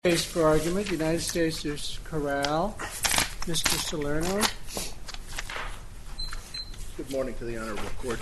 Case for argument, United States v. Corral. Mr. Salerno. Good morning to the Honorable Court.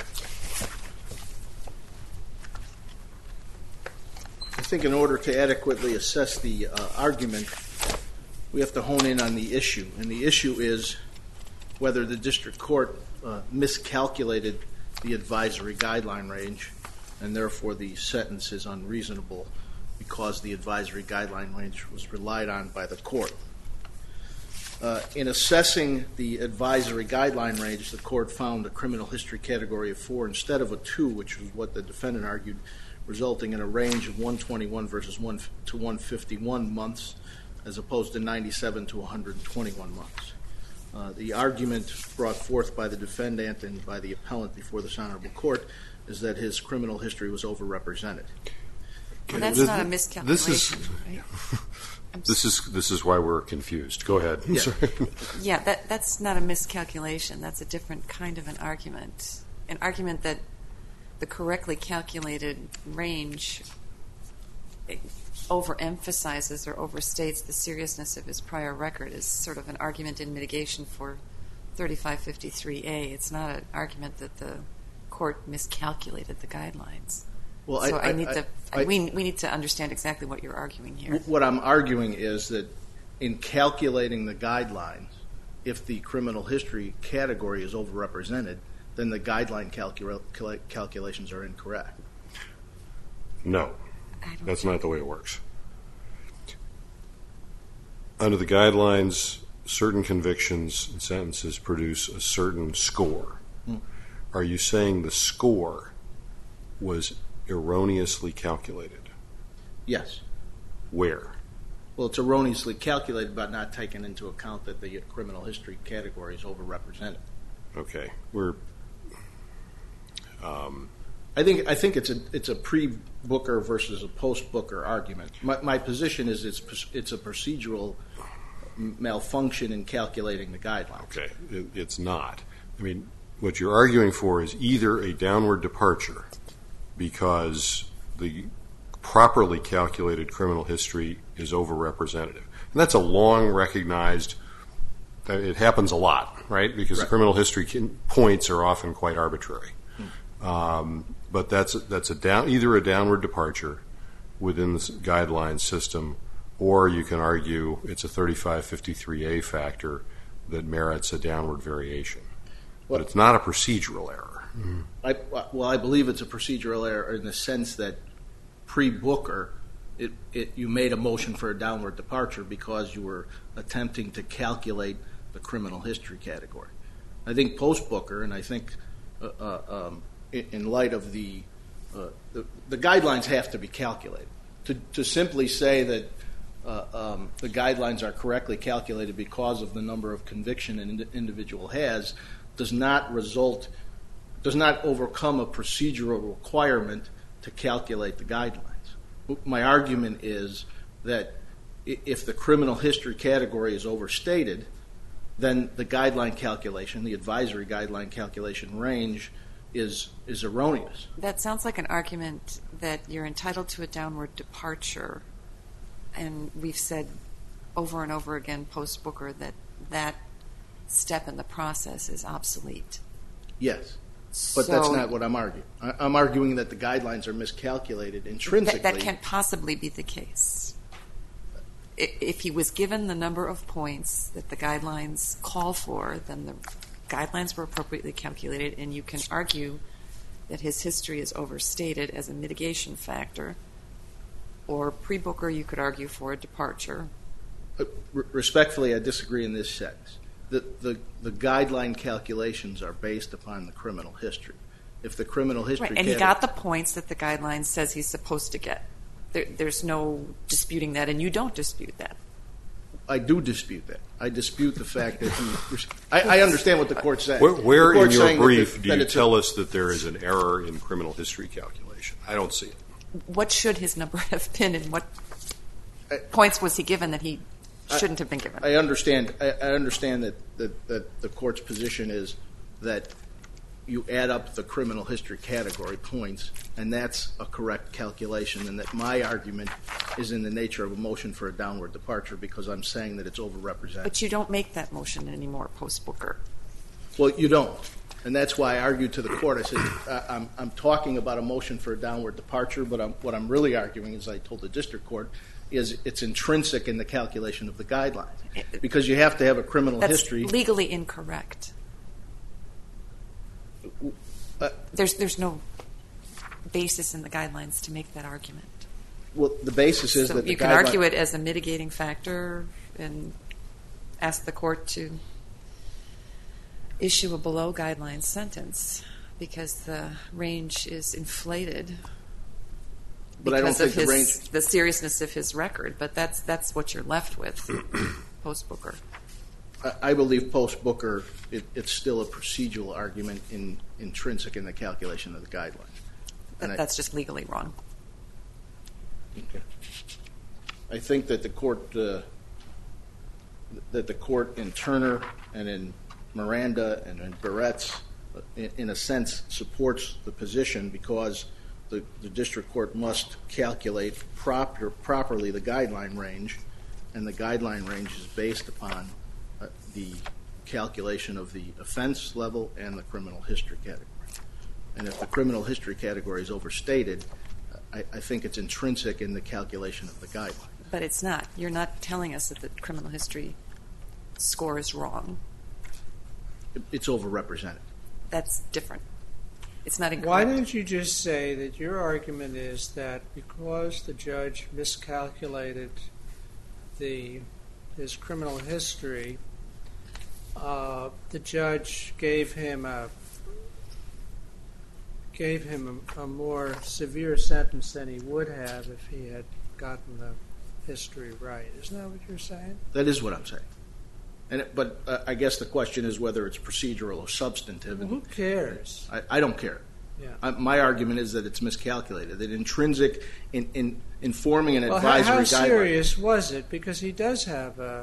I think in order to adequately assess the argument, we have to hone in on the issue. And the issue is whether the district court miscalculated the advisory guideline range, and therefore the sentence is unreasonable because the advisory guideline range was relied on by the court. In assessing the advisory guideline range, the court found a criminal history category of 4 instead of a 2, which was what the defendant argued, resulting in a range of 121 versus 1 to 151 months, as opposed to 97 to 121 months. The argument brought forth by the defendant and by the appellant before this Honorable Court is that his criminal history was overrepresented. Well, that's not a miscalculation. This is why we're confused. Go ahead. Yeah, That's not a miscalculation. That's a different kind of an argument. An argument that the correctly calculated range overemphasizes or overstates the seriousness of his prior record is sort of an argument in mitigation for 3553A. It's not an argument that the court miscalculated the guidelines. Well, so we need to understand exactly what you're arguing here. What I'm arguing is that in calculating the guidelines, if the criminal history category is overrepresented, then the guideline calculations are incorrect. No, that's not the way it works. Under the guidelines, certain convictions and sentences produce a certain score. Are you saying the score was erroneously calculated? Yes. Where? Well, it's erroneously calculated but not taken into account that the criminal history category is overrepresented. Okay. I think it's a pre-Booker versus a post-Booker argument. My position is it's a procedural malfunction in calculating the guidelines. Okay. It's not. I mean, what you're arguing for is either a downward departure because the properly calculated criminal history is overrepresented. And that's a long recognized, it happens a lot, right? Because the criminal history points are often quite arbitrary. But that's either a downward departure within the guideline system, or you can argue it's a 3553A factor that merits a downward variation. But it's not a procedural error. I believe it's a procedural error in the sense that pre-Booker, you made a motion for a downward departure because you were attempting to calculate the criminal history category. I think post-Booker, and I think in light of the guidelines have to be calculated. To simply say that the guidelines are correctly calculated because of the number of conviction an individual has does not overcome a procedural requirement to calculate the guidelines. My argument is that if the criminal history category is overstated, then the guideline calculation, the advisory guideline calculation range is erroneous. That sounds like an argument that you're entitled to a downward departure, and we've said over and over again post-Booker that step in the process is obsolete. Yes, but that's not what I'm arguing. I'm arguing that the guidelines are miscalculated intrinsically. That can't possibly be the case. If he was given the number of points that the guidelines call for, then the guidelines were appropriately calculated, and you can argue that his history is overstated as a mitigation factor, or pre-Booker you could argue for a departure. Respectfully, I disagree in this sense. The guideline calculations are based upon the criminal history. If the criminal history and he got the points that the guideline says he's supposed to get. There's no disputing that, and you don't dispute that. I do dispute that. I dispute the fact that I understand what the court's saying. Where in your brief do you tell us that there is an error in criminal history calculation? I don't see it. What should his number have been, and what points was he given that he shouldn't have been given? I understand that the court's position is that you add up the criminal history category points, and that's a correct calculation, and that my argument is in the nature of a motion for a downward departure because I'm saying that it's overrepresented. But you don't make that motion anymore post-Booker. Well, you don't. And that's why I argued to the court. I said, I'm talking about a motion for a downward departure, but what I'm really arguing, as I told the district court, is it's intrinsic in the calculation of the guidelines. Because you have to have a criminal history. That's legally incorrect. There's no basis in the guidelines to make that argument. Well, the basis is So that the you can argue it as a mitigating factor and ask the court to issue a below guidelines sentence because the range is inflated But I don't because think of the seriousness of his record. But that's what you're left with post-Booker. I believe post-Booker, it's still a procedural argument intrinsic in the calculation of the guidelines. That's just legally wrong. Okay. I think that the court in Turner and in Miranda and in Barrett's, in a sense, supports the position because the district court must calculate properly the guideline range, and the guideline range is based upon the calculation of the offense level and the criminal history category. And if the criminal history category is overstated, I think it's intrinsic in the calculation of the guideline. But it's not. You're not telling us that the criminal history score is wrong. It's overrepresented. That's different. It's not incorrect. Why don't you just say that your argument is that because the judge miscalculated his criminal history, the judge gave him a more severe sentence than he would have if he had gotten the history right. Isn't that what you're saying? That is what I'm saying. But I guess the question is whether it's procedural or substantive. Well, who cares? I don't care. Yeah. My argument is that it's miscalculated. That intrinsic in forming an advisory guideline. How serious was it? Because he does have a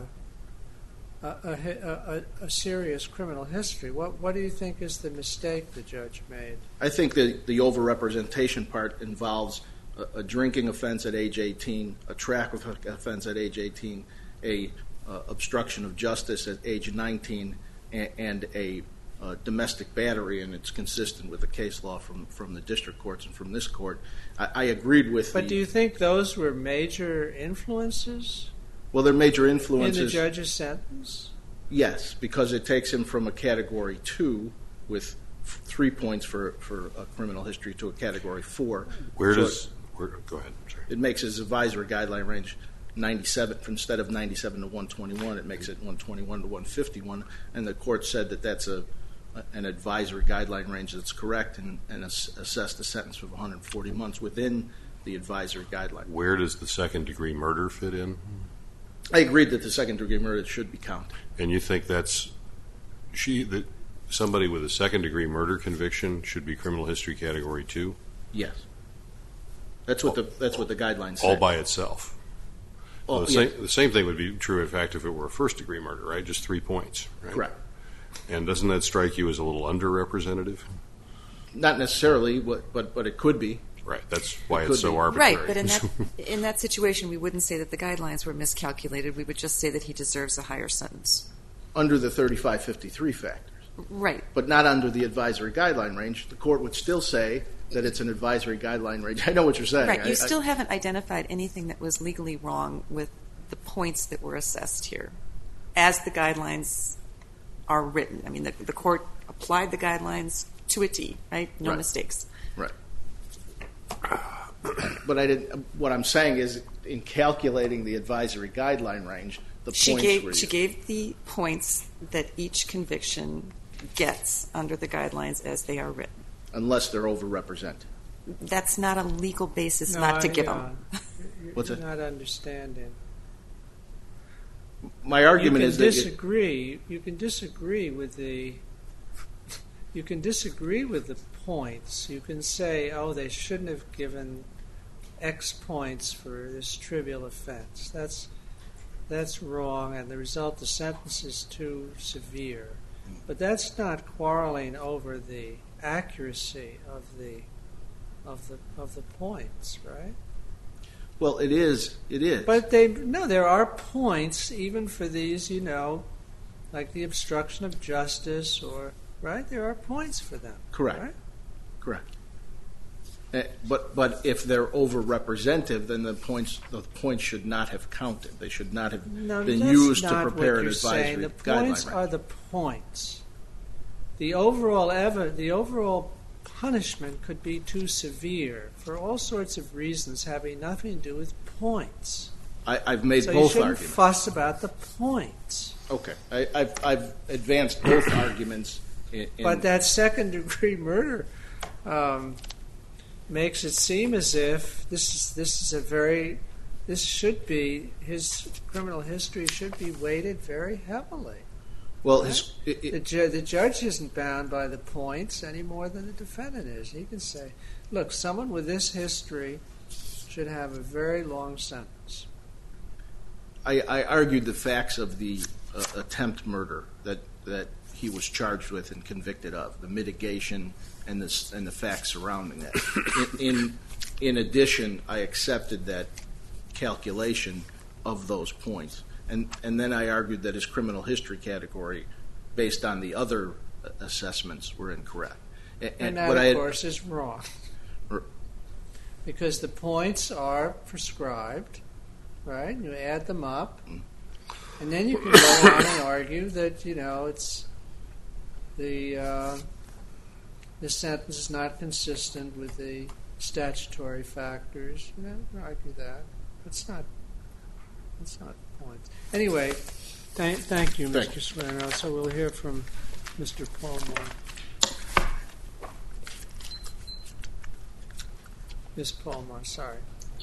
serious criminal history. What do you think is the mistake the judge made? I think that the overrepresentation part involves a drinking offense at age 18, a track offense at age 18, a obstruction of justice at age 19, and a domestic battery, and it's consistent with the case law from the district courts and from this court. I agreed with But do you think those were major influences? Well, they're major influences. In the judge's sentence? Yes, because it takes him from a Category 2 with 3 points for a criminal history to a Category 4. Go ahead. Sorry. It makes his advisory guideline range 97. Instead of 97 to 121, it makes it 121 to 151. And the court said that that's an advisory guideline range that's correct and assessed a sentence of 140 months within the advisory guideline. Where does the second-degree murder fit in? I agreed that the second-degree murder should be counted. And you think that somebody with a second-degree murder conviction should be criminal history Category 2? Yes. That's what the guidelines say. All by itself. Oh, The same thing would be true, in fact, if it were a first-degree murder, right? Just 3 points, right? Correct. And doesn't that strike you as a little underrepresentative? Not necessarily, but it could be. Right. That's why it's so arbitrary. Right, but in that situation, we wouldn't say that the guidelines were miscalculated. We would just say that he deserves a higher sentence. Under the 3553 factors. Right. But not under the advisory guideline range. The court would still say that it's an advisory guideline range. I know what you're saying. Right. You still haven't identified anything that was legally wrong with the points that were assessed here as the guidelines are written. I mean, the court applied the guidelines to a T, right? No mistakes. Right. But what I'm saying is, in calculating the advisory guideline range, the points she gave the points that each conviction gets under the guidelines as they are written. Unless they're overrepresented. That's not a legal basis not to give them. What's You're it? not understanding. My argument is that you can disagree with the points. You can say, oh, they shouldn't have given X points for this trivial offense. That's wrong, and the result, the sentence is too severe. But that's not quarreling over the accuracy of the points, right? Well, it is. It is. But there are points even for these, like the obstruction of justice, or right. There are points for them. Correct. Right? Correct. But if they're overrepresentative, then the points should not have counted. They should not have been used to prepare an advisory The guideline. points are the points. The overall punishment could be too severe for all sorts of reasons having nothing to do with points. I've made so both you shouldn't arguments. Fuss about the points. Okay, I've advanced both arguments. But that second-degree murder makes it seem as if his criminal history should be weighted very heavily. Well, right? The judge isn't bound by the points any more than the defendant is. He can say, "Look, someone with this history should have a very long sentence." I argued the facts of the attempt murder that he was charged with and convicted of, the mitigation and the facts surrounding that. In addition, I accepted that calculation of those points, and then I argued that his criminal history category, based on the other assessments, were incorrect. And that, of course, is wrong, because the points are prescribed, right? You add them up, and then you can go on and argue that it's the sentence is not consistent with the statutory factors. You can argue that. That's not the point. Anyway, thank you, Mr. Salerno. So we'll hear from Mr. Palmore. Ms. Palmore, sorry.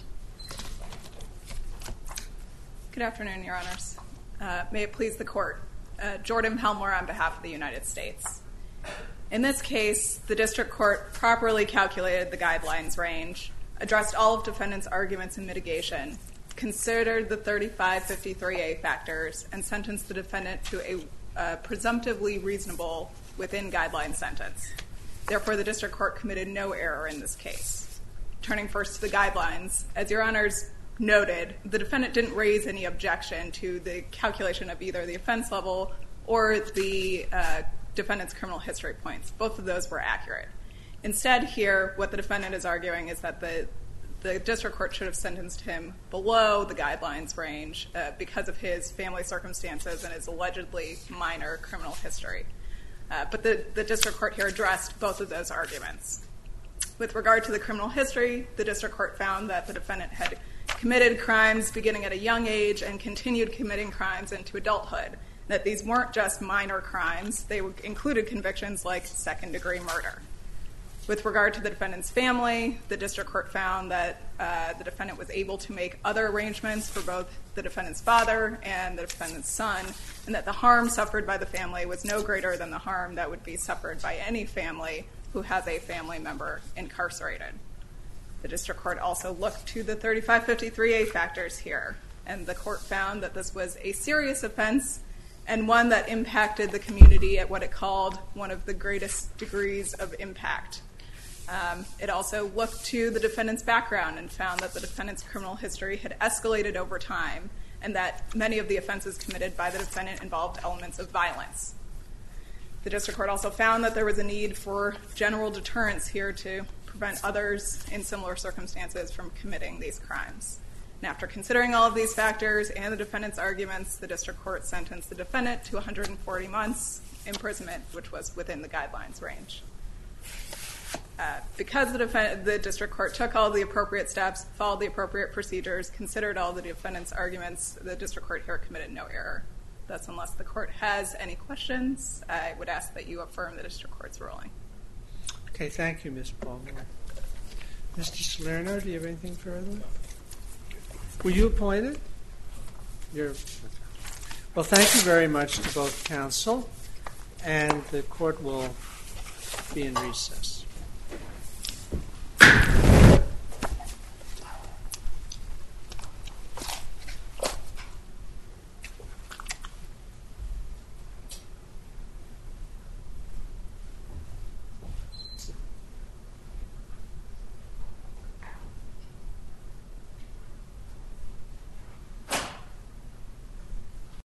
Good afternoon, Your Honors. May it please the Court. Jordan Palmore on behalf of the United States. In this case, the district court properly calculated the guidelines range, addressed all of defendant's arguments in mitigation, considered the 3553A factors, and sentenced the defendant to a presumptively reasonable within-guideline sentence. Therefore, the district court committed no error in this case. Turning first to the guidelines, as Your Honors noted, the defendant didn't raise any objection to the calculation of either the offense level or the defendant's criminal history points. Both of those were accurate. Instead, here, what the defendant is arguing is that the district court should have sentenced him below the guidelines range because of his family circumstances and his allegedly minor criminal history. But the district court here addressed both of those arguments. With regard to the criminal history, the district court found that the defendant had committed crimes beginning at a young age and continued committing crimes into adulthood, that these weren't just minor crimes. They included convictions like second-degree murder. With regard to the defendant's family, the district court found that the defendant was able to make other arrangements for both the defendant's father and the defendant's son, and that the harm suffered by the family was no greater than the harm that would be suffered by any family who has a family member incarcerated. The district court also looked to the 3553A factors here, and the court found that this was a serious offense and one that impacted the community at what it called one of the greatest degrees of impact. It also looked to the defendant's background and found that the defendant's criminal history had escalated over time and that many of the offenses committed by the defendant involved elements of violence. The district court also found that there was a need for general deterrence here to prevent others in similar circumstances from committing these crimes. And after considering all of these factors and the defendant's arguments, the district court sentenced the defendant to 140 months imprisonment, which was within the guidelines range. Because the district court took all the appropriate steps, followed the appropriate procedures, considered all the defendant's arguments, the district court here committed no error. Thus, unless the court has any questions, I would ask that you affirm the district court's ruling. Okay, thank you, Ms. Palmer. Mr. Salerno, do you have anything further? Were you appointed? Well, thank you very much to both counsel, and the court will be in recess.